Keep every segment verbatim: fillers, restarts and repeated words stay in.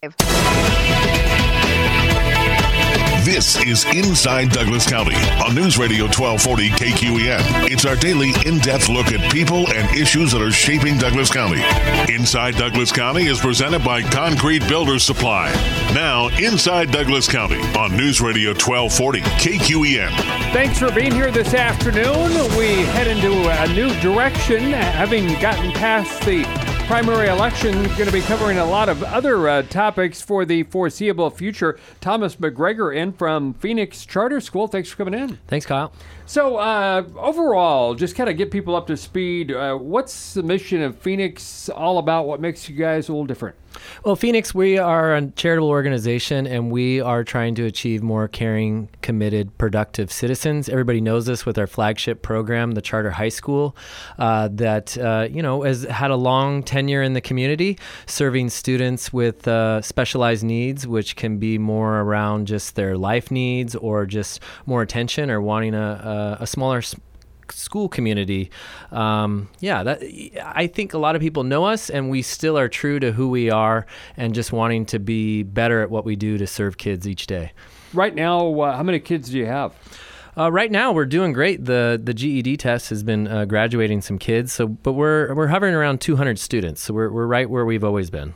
This is Inside Douglas County on News Radio twelve forty K Q E N. It's our daily in-depth look at people and issues that are shaping Douglas County. Inside Douglas County is presented by Concrete Builders Supply. Now, Inside Douglas County on News Radio twelve forty K Q E N. Thanks for being here this afternoon. We head into a new direction, having gotten past the primary election. Going to be covering a lot of other uh, topics for the foreseeable future. Thomas McGregor in from Phoenix Charter School. Thanks for coming in. Thanks, Kyle. So uh, overall, just kind of get people up to speed. Uh, what's the mission of Phoenix all about? What makes you guys a little different? Well, Phoenix, we are a charitable organization, and we are trying to achieve more caring, committed, productive citizens. Everybody knows this with our flagship program, the Charter High School, uh, that uh, you know has had a long tenure in the community, serving students with uh, specialized needs, which can be more around just their life needs or just more attention or wanting a, a, a smaller school community. Um, yeah, that, I think a lot of people know us, and we still are true to who we are and just wanting to be better at what we do to serve kids each day. Right now, uh, how many kids do you have? Uh, right now, we're doing great. The the G E D test has been uh, graduating some kids, so but we're we're hovering around two hundred students, so we're we're right where we've always been.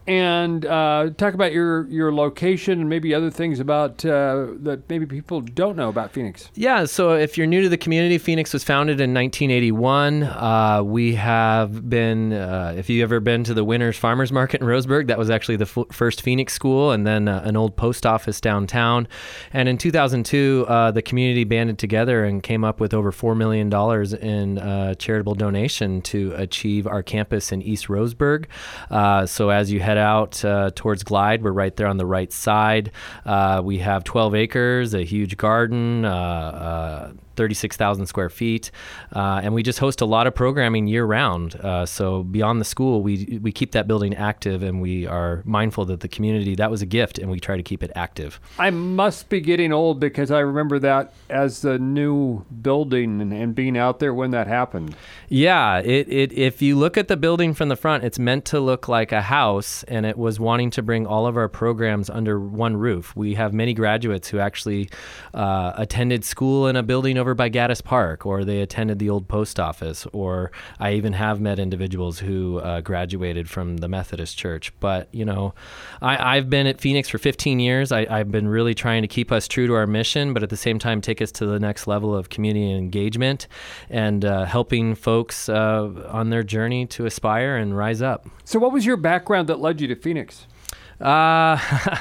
And uh, talk about your, your location and maybe other things about uh, that maybe people don't know about Phoenix. Yeah, so if you're new to the community, Phoenix was founded in nineteen eighty-one. Uh, we have been, uh, if you've ever been to the Winners Farmers Market in Roseburg, that was actually the f- first Phoenix school, and then uh, an old post office downtown. And in two thousand two, uh, the community banded together and came up with over four million dollars in uh, charitable donation to achieve our campus in East Roseburg. Uh, so as you head out uh, towards Glide, we're right there on the right side. Uh, we have twelve acres, a huge garden, uh, uh, thirty-six thousand square feet, uh, and we just host a lot of programming year-round. Uh, so beyond the school, we we keep that building active, and we are mindful that the community, that was a gift, and we try to keep it active. I must be getting old because I remember that as the new building and, and being out there when that happened. Yeah, it, it if you look at the building from the front, it's meant to look like a house, and it was wanting to bring all of our programs under one roof. We have many graduates who actually uh, attended school in a building over by Gaddis Park, or they attended the old post office, or I even have met individuals who uh, graduated from the Methodist Church. But, you know, I, I've been at Phoenix for fifteen years. I, I've been really trying to keep us true to our mission, but at the same time take us to the next level of community engagement and uh, helping folks uh, on their journey to aspire and rise up. So what was your background that led you to Phoenix? Uh,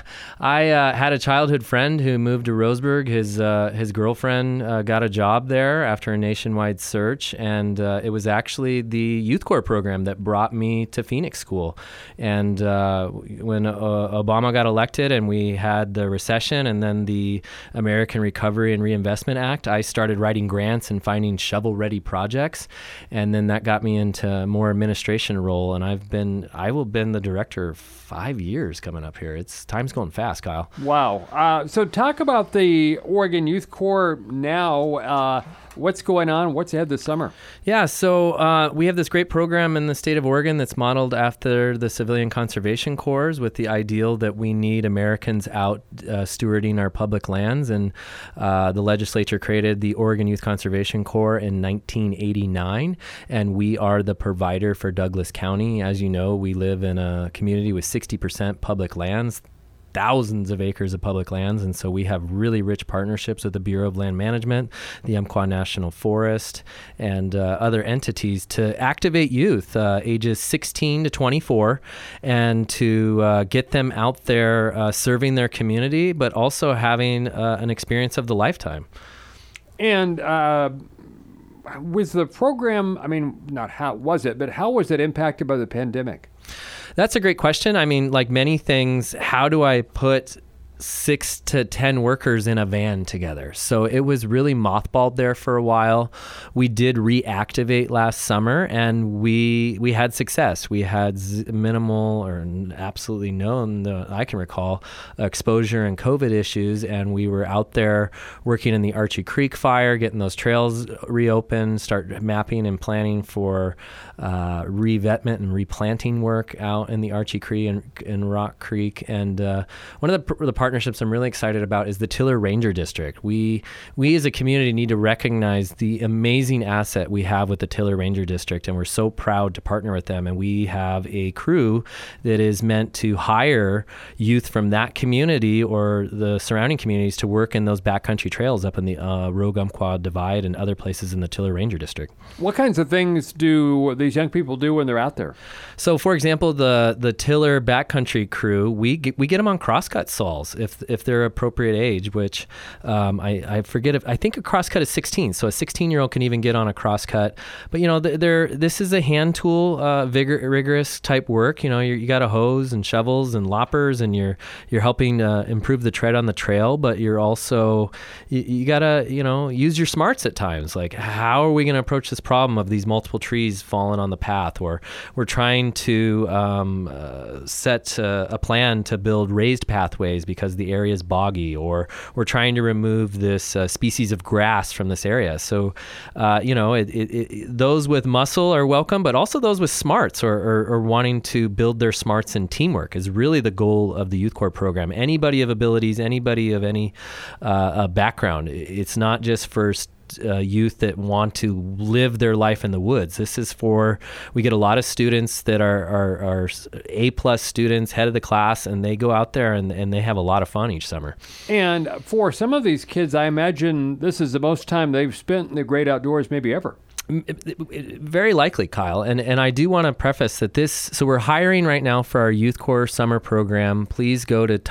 I uh, had a childhood friend who moved to Roseburg. His uh, his girlfriend uh, got a job there after a nationwide search, and uh, it was actually the Youth Corps program that brought me to Phoenix School. And uh, when uh, Obama got elected and we had the recession and then the American Recovery and Reinvestment Act, I started writing grants and finding shovel-ready projects, and then that got me into more administration role. And I've been I will been the director five years coming up here. It's time's going fast, Kyle. Wow. Uh, so talk about the Oregon Youth Corps now. Uh, what's going on? What's ahead this summer? Yeah, so uh, we have this great program in the state of Oregon that's modeled after the Civilian Conservation Corps, with the ideal that we need Americans out uh, stewarding our public lands. And uh, the legislature created the Oregon Youth Conservation Corps in nineteen eighty-nine, and we are the provider for Douglas County. As you know, we live in a community with sixty percent public lands, thousands of acres of public lands, and so we have really rich partnerships with the Bureau of Land Management, the Umpqua National Forest, and uh, other entities to activate youth uh, ages sixteen to twenty-four and to uh, get them out there uh, serving their community, but also having uh, an experience of the lifetime. And uh, was the program, I mean, not how was it, but how was it impacted by the pandemic? That's a great question. I mean, like many things, how do I put six to ten workers in a van together. So it was really mothballed there for a while. We did reactivate last summer, and we we had success. We had z- minimal or absolutely none, that I can recall, exposure and COVID issues, and we were out there working in the Archie Creek fire, getting those trails reopened, start mapping and planning for uh, revetment and replanting work out in the Archie Creek and, and Rock Creek. And uh, one of the, the partnerships I'm really excited about is the Tiller Ranger District. We we as a community need to recognize the amazing asset we have with the Tiller Ranger District, and we're so proud to partner with them. And we have a crew that is meant to hire youth from that community or the surrounding communities to work in those backcountry trails up in the uh, Rogue Umpqua Divide and other places in the Tiller Ranger District. What kinds of things do these young people do when they're out there? So, for example, the the Tiller backcountry crew, we get, we get them on crosscut sols if if they're appropriate age, which um, I, I forget if I think a crosscut is sixteen, so a sixteen year old can even get on a crosscut. But you know, they're this is a hand tool, uh, vigor, rigorous type work. You know, you're, you got a hose and shovels and loppers, and you're you're helping uh, improve the tread on the trail. But you're also you, you gotta you know use your smarts at times. Like, how are we going to approach this problem of these multiple trees falling on the path? Or we're trying to um, uh, set uh, a plan to build raised pathways because the area is boggy, or we're trying to remove this uh, species of grass from this area. So, uh, you know, it, it, it, those with muscle are welcome, but also those with smarts or, or, or wanting to build their smarts in teamwork is really the goal of the Youth Corps program. Anybody of abilities, anybody of any uh, uh, background. It's not just for Uh, youth that want to live their life in the woods. This is for, we get a lot of students that are, are, are A plus students, head of the class, and they go out there and, and they have a lot of fun each summer. And for some of these kids, I imagine this is the most time they've spent in the great outdoors maybe ever. Very likely, Kyle. And and I do want to preface that this, so we're hiring right now for our Youth Corps summer program. Please go to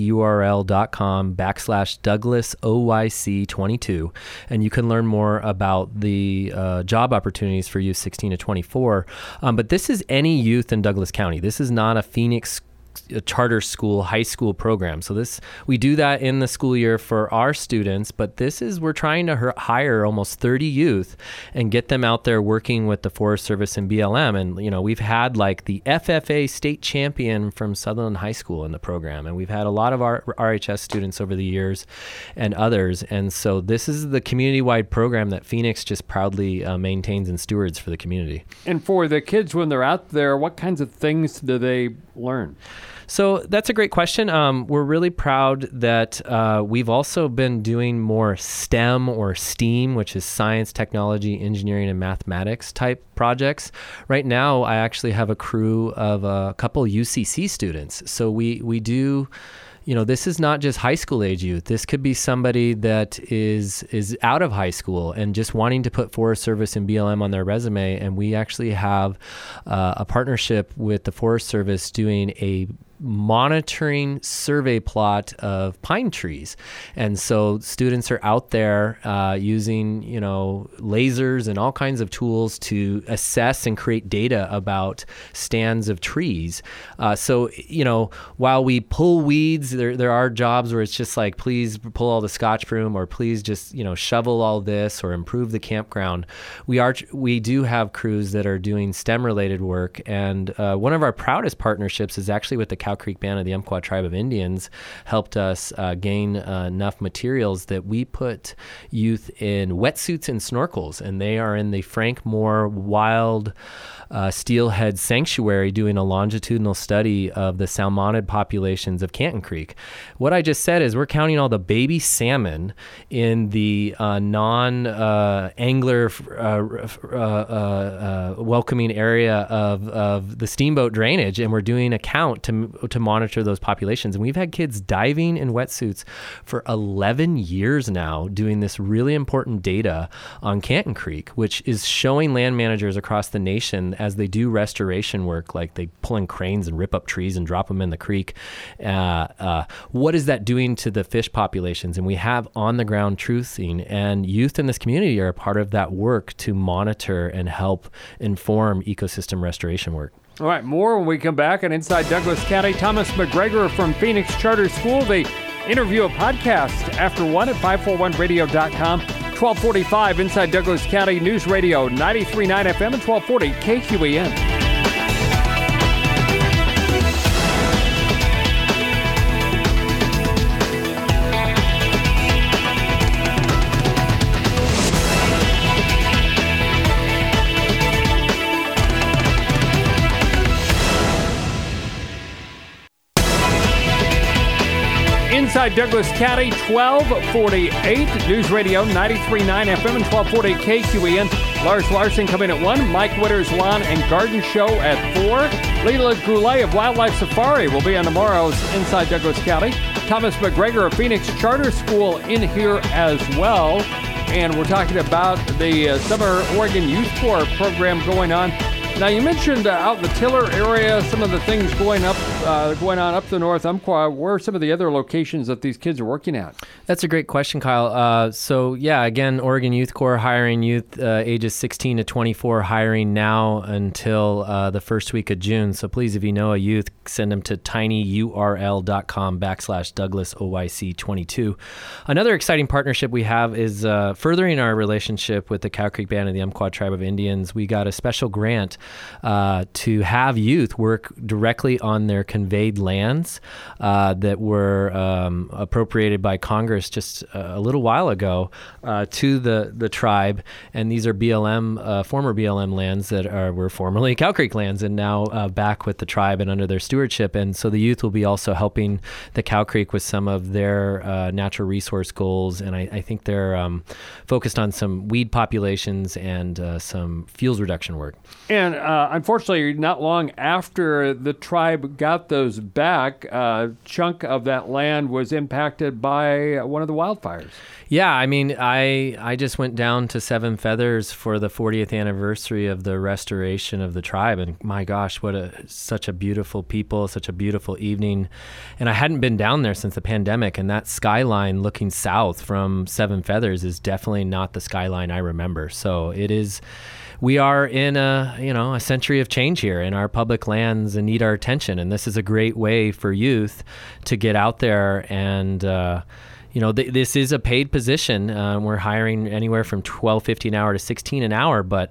tinyurl.com backslash Douglas O Y C twenty-two, and you can learn more about the uh, job opportunities for youth sixteen to twenty-four. Um, but this is any youth in Douglas County. This is not a Phoenix a charter school, high school program. So this, we do that in the school year for our students, but this is, we're trying to hire almost thirty youth and get them out there working with the Forest Service and B L M. And, you know, we've had like the F F A state champion from Sutherland High School in the program. And we've had a lot of our R H S students over the years and others. And so this is the community-wide program that Phoenix just proudly uh, maintains and stewards for the community. And for the kids when they're out there, what kinds of things do they learn? So that's a great question. Um, we're really proud that uh, we've also been doing more STEM or STEAM, which is science, technology, engineering, and mathematics type projects. Right now, I actually have a crew of a couple U C C students. So we, we do... You know, this is not just high school age youth. This could be somebody that is is out of high school and just wanting to put Forest Service and B L M on their resume. And we actually have uh, a partnership with the Forest Service doing a monitoring survey plot of pine trees. And so students are out there uh, using, you know, lasers and all kinds of tools to assess and create data about stands of trees. Uh, so, you know, while we pull weeds, there there are jobs where it's just like, please pull all the Scotch broom, or please just, you know, shovel all this or improve the campground. We are we do have crews that are doing STEM related work. And uh, one of our proudest partnerships is actually with the Cow Creek Band of the Umpqua Tribe of Indians. Helped us uh, gain uh, enough materials that we put youth in wetsuits and snorkels, and they are in the Frank Moore Wild uh, Steelhead Sanctuary doing a longitudinal study of the salmonid populations of Canton Creek. What I just said is we're counting all the baby salmon in the uh, non-angler uh, uh, uh, uh, welcoming area of, of the steamboat drainage, and we're doing a count to to monitor those populations. And we've had kids diving in wetsuits for eleven years now doing this really important data on Canton Creek, which is showing land managers across the nation as they do restoration work, like they pull in cranes and rip up trees and drop them in the creek. Uh, uh, what is that doing to the fish populations? And we have on the ground truthing, and youth in this community are a part of that work to monitor and help inform ecosystem restoration work. All right, more when we come back. And inside Douglas County, Thomas McGregor from Phoenix Charter School, the interview a podcast after one at five four one radio dot com. twelve forty-five Inside Douglas County News Radio, ninety-three point nine F M and twelve forty K Q E N. Inside Douglas County, twelve forty-eight News Radio, ninety-three point nine F M and twelve forty K Q E N. Lars Larson coming at one. Mike Witter's Lawn and Garden Show at four. Leela Goulet of Wildlife Safari will be on tomorrow's Inside Douglas County. Thomas McGregor of Phoenix Charter School in here as well. And we're talking about the uh, Summer Oregon Youth Corps program going on. Now, you mentioned uh, out in the Tiller area, some of the things going up, uh, going on up the North Umpqua. Where are some of the other locations that these kids are working at? That's a great question, Kyle. Uh, so, yeah, again, Oregon Youth Corps hiring youth uh, ages sixteen to twenty-four, hiring now until uh, the first week of June. So please, if you know a youth, send them to tinyurl.com backslash Douglas O Y C twenty-two. Another exciting partnership we have is uh, furthering our relationship with the Cow Creek Band and the Umpqua Tribe of Indians. We got a special grant Uh, to have youth work directly on their conveyed lands uh, that were um, appropriated by Congress just a little while ago uh, to the, the tribe. And these are B L M, uh, former B L M lands that are were formerly Cow Creek lands and now uh, back with the tribe and under their stewardship. And so the youth will be also helping the Cow Creek with some of their uh, natural resource goals. And I, I think they're um, focused on some weed populations and uh, some fuels reduction work. And uh, unfortunately, not long after the tribe got those back, a uh, chunk of that land was impacted by one of the wildfires. Yeah, I mean, I I just went down to Seven Feathers for the fortieth anniversary of the restoration of the tribe, and my gosh, what a such a beautiful people, such a beautiful evening. And I hadn't been down there since the pandemic, and that skyline looking south from Seven Feathers is definitely not the skyline I remember. So it is. We are in a, you know, a century of change here, and our public lands need our attention. And this is a great way for youth to get out there and, uh, you know, th- this is a paid position. Uh, we're hiring anywhere from twelve fifty an hour to sixteen an hour, but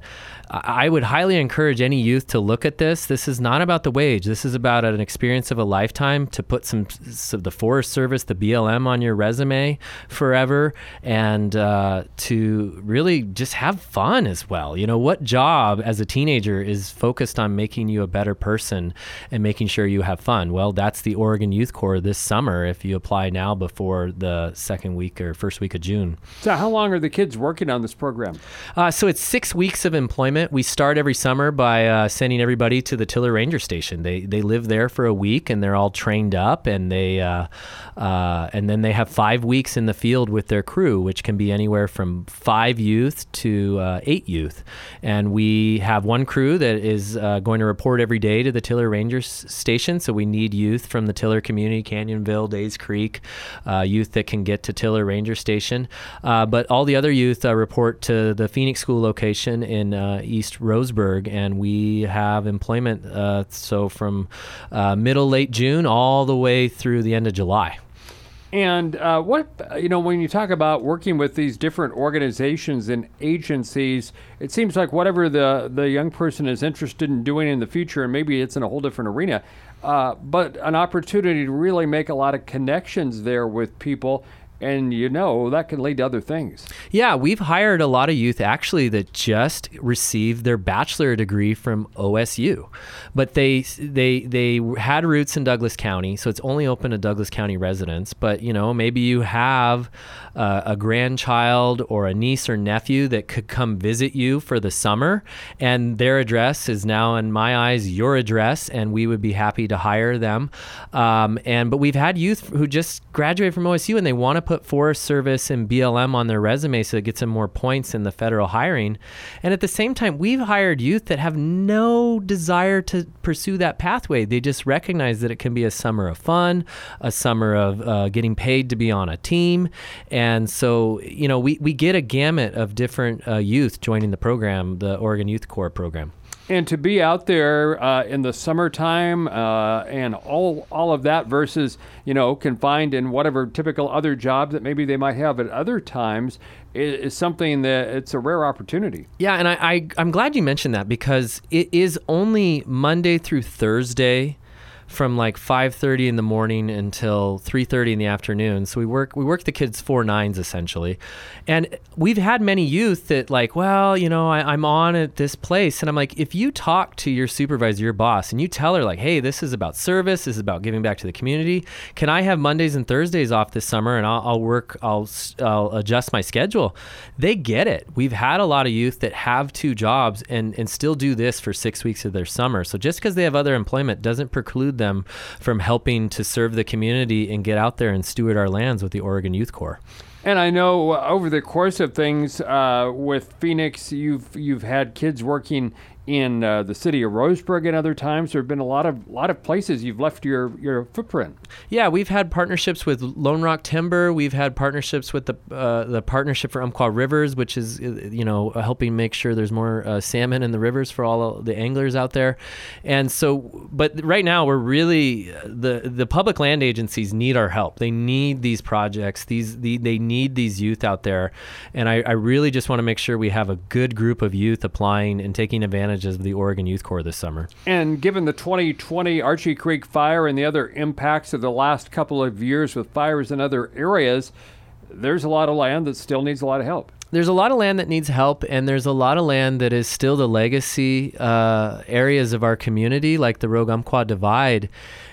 I would highly encourage any youth to look at this. This is not about the wage. This is about an experience of a lifetime, to put some, some the Forest Service, the B L M on your resume forever, and uh, to really just have fun as well. You know, what job as a teenager is focused on making you a better person and making sure you have fun? Well, that's the Oregon Youth Corps this summer if you apply now before the second week or first week of June. So how long are the kids working on this program? Uh, so it's six weeks of employment. We start every summer by uh, sending everybody to the Tiller Ranger Station. They they live there for a week, and they're all trained up, and they uh, uh, and then they have five weeks in the field with their crew, which can be anywhere from five youth to uh, eight youth. And we have one crew that is uh, going to report every day to the Tiller Ranger S- Station. So we need youth from the Tiller community, Canyonville, Days Creek, uh, youth that can get to Tiller Ranger Station. Uh, but all the other youth uh, report to the Phoenix School location in uh, East Roseburg, and we have employment uh, so from uh, middle, late June all the way through the end of July. And uh, what, you know, when you talk about working with these different organizations and agencies, it seems like whatever the, the young person is interested in doing in the future, and maybe it's in a whole different arena, uh, but an opportunity to really make a lot of connections there with people. And, you know, that can lead to other things. Yeah, we've hired a lot of youth actually that just received their bachelor degree from O S U. But they they they had roots in Douglas County, so it's only open to Douglas County residents. But, you know, maybe you have uh, a grandchild or a niece or nephew that could come visit you for the summer, and their address is now, in my eyes, your address, and we would be happy to hire them. Um, and But we've had youth who just graduated from O S U, and they want to put Forest Service and B L M on their resume so it gets them more points in the federal hiring. And at the same time, we've hired youth that have no desire to pursue that pathway. They just recognize that it can be a summer of fun, a summer of uh, getting paid to be on a team. And so, you know, we, we get a gamut of different uh, youth joining the program, the Oregon Youth Corps program. And to be out there uh, in the summertime uh, and all all of that versus, you know, confined in whatever typical other job that maybe they might have at other times is, is something that it's a rare opportunity. Yeah, and I, I, I'm glad you mentioned that because it is only Monday through Thursday from like five thirty in the morning until three thirty in the afternoon. So we work we work the kids four nines essentially. And we've had many youth that like, well, you know, I, I'm on at this place. And I'm like, if you talk to your supervisor, your boss, and you tell her like, hey, this is about service, this is about giving back to the community. Can I have Mondays and Thursdays off this summer and I'll, I'll work, I'll, I'll adjust my schedule. They get it. We've had a lot of youth that have two jobs and, and still do this for six weeks of their summer. So just because they have other employment doesn't preclude them from helping to serve the community and get out there and steward our lands with the Oregon Youth Corps. And I know uh, over the course of things uh, with Phoenix, you've you've had kids working in uh, the city of Roseburg and other times. There have been a lot of lot of places you've left your, your footprint. Yeah, we've had partnerships with Lone Rock Timber. We've had partnerships with the uh, the Partnership for Umpqua Rivers, which is, you know, helping make sure there's more uh, salmon in the rivers for all the anglers out there. And so, but right now we're really, the the public land agencies need our help. They need these projects. These the, They need these youth out there. And I, I really just want to make sure we have a good group of youth applying and taking advantage of the Oregon Youth Corps this summer. And given the twenty twenty Archie Creek fire and the other impacts of the last couple of years with fires in other areas, there's a lot of land that still needs a lot of help. There's a lot of land that needs help, and there's a lot of land that is still the legacy uh, areas of our community, like the Rogue Umpqua Divide.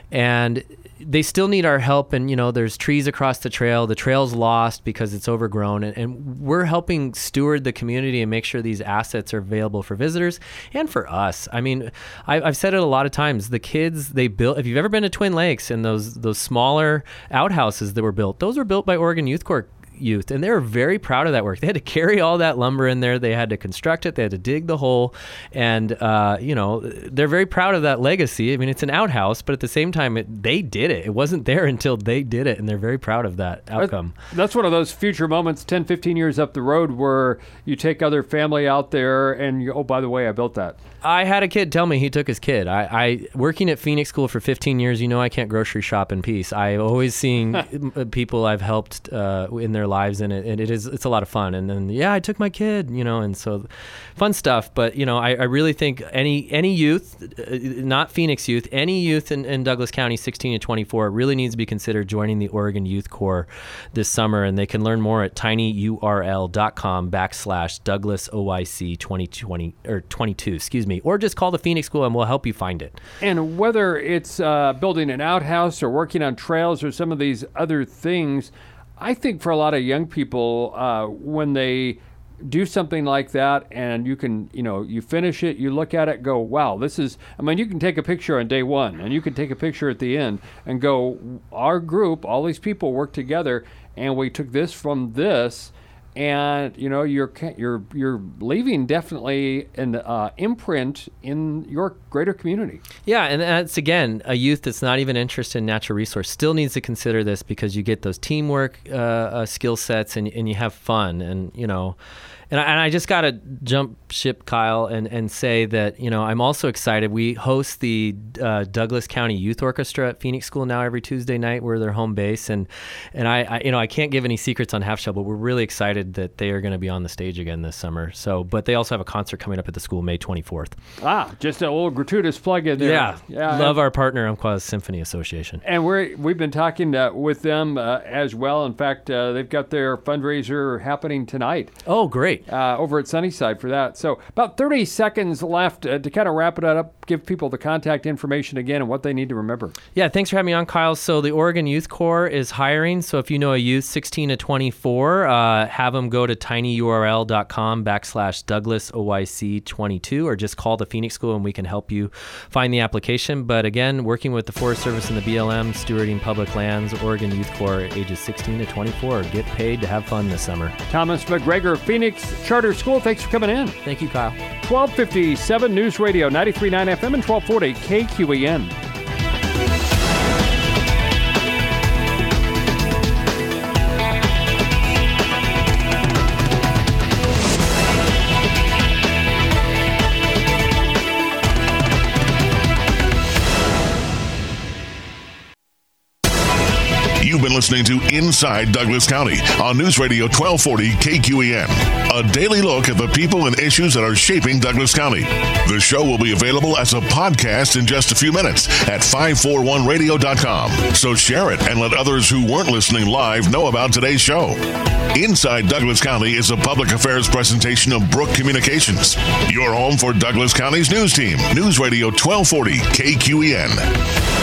And they still need our help. And, you know, there's trees across the trail. The trail's lost because it's overgrown. And, and we're helping steward the community and make sure these assets are available for visitors and for us. I mean, I, I've said it a lot of times. The kids, they built, if you've ever been to Twin Lakes and those, those smaller outhouses that were built, those were built by Oregon Youth Corps youth, and they were very proud of that work. They had to carry all that lumber in there. They had to construct it. They had to dig the hole, and uh, you know, they're very proud of that legacy. I mean, it's an outhouse, but at the same time, it, they did it. It wasn't there until they did it, and they're very proud of that outcome. That's one of those future moments, ten, fifteen years up the road, where you take other family out there, and you, oh, by the way, I built that. I had a kid tell me he took his kid. I, I working at Phoenix School for fifteen years, you know, I can't grocery shop in peace. I've always seen people I've helped uh, in their lives, and it, and it is it's a lot of fun. And then yeah, I took my kid, you know, and so fun stuff. But you know, I, I really think any any youth, uh, not Phoenix youth, any youth in, in Douglas County, sixteen to twenty-four, really needs to be considered joining the Oregon Youth Corps this summer. And they can learn more at tinyurl.com backslash Douglas O I C twenty twenty or twenty-two, excuse me. Or just call the Phoenix School and we'll help you find it. And whether it's uh, building an outhouse or working on trails or some of these other things, I think for a lot of young people, uh, when they do something like that and you can, you know, you finish it, you look at it, go, wow, this is, I mean, you can take a picture on day one and you can take a picture at the end and go, our group, all these people work together and we took this from this. And you know you're you're you're leaving definitely an uh, imprint in your greater community. Yeah, and that's again a youth that's not even interested in natural resource still needs to consider this because you get those teamwork uh, uh, skill sets and and you have fun and you know. And I, and I just got to jump ship, Kyle, and, and say that, you know, I'm also excited. We host the uh, Douglas County Youth Orchestra at Phoenix School now every Tuesday night. We're their home base. And, and I, I, you know, I can't give any secrets on Half Shell, but we're really excited that they are going to be on the stage again this summer. So, but they also have a concert coming up at the school May twenty-fourth. Ah, just a little gratuitous plug in there. Yeah. yeah Love our partner, Umpqua Symphony Association. And we're, we've been talking uh, with them uh, as well. In fact, uh, they've got their fundraiser happening tonight. Oh, great. Uh, over at Sunnyside for that. So about thirty seconds left uh, to kind of wrap it up, give people the contact information again and what they need to remember. Yeah, thanks for having me on, Kyle. So the Oregon Youth Corps is hiring. So if you know a youth sixteen to twenty-four, uh, have them go to tinyurl.com backslash Douglas O I C twenty-two or just call the Phoenix School and we can help you find the application. But again, working with the Forest Service and the B L M, stewarding public lands, Oregon Youth Corps, ages sixteen to twenty-four. Get paid to have fun this summer. Thomas McGregor, Phoenix Charter School, thanks for coming in. Thank you, Kyle. twelve fifty-seven News Radio, ninety-three point nine F M and twelve forty K Q E N. You've been listening to Inside Douglas County on News Radio twelve forty K Q E N, a daily look at the people and issues that are shaping Douglas County. The show will be available as a podcast in just a few minutes at five forty-one radio dot com. So share it and let others who weren't listening live know about today's show. Inside Douglas County is a public affairs presentation of Brook Communications, your home for Douglas County's news team. News Radio twelve forty K Q E N.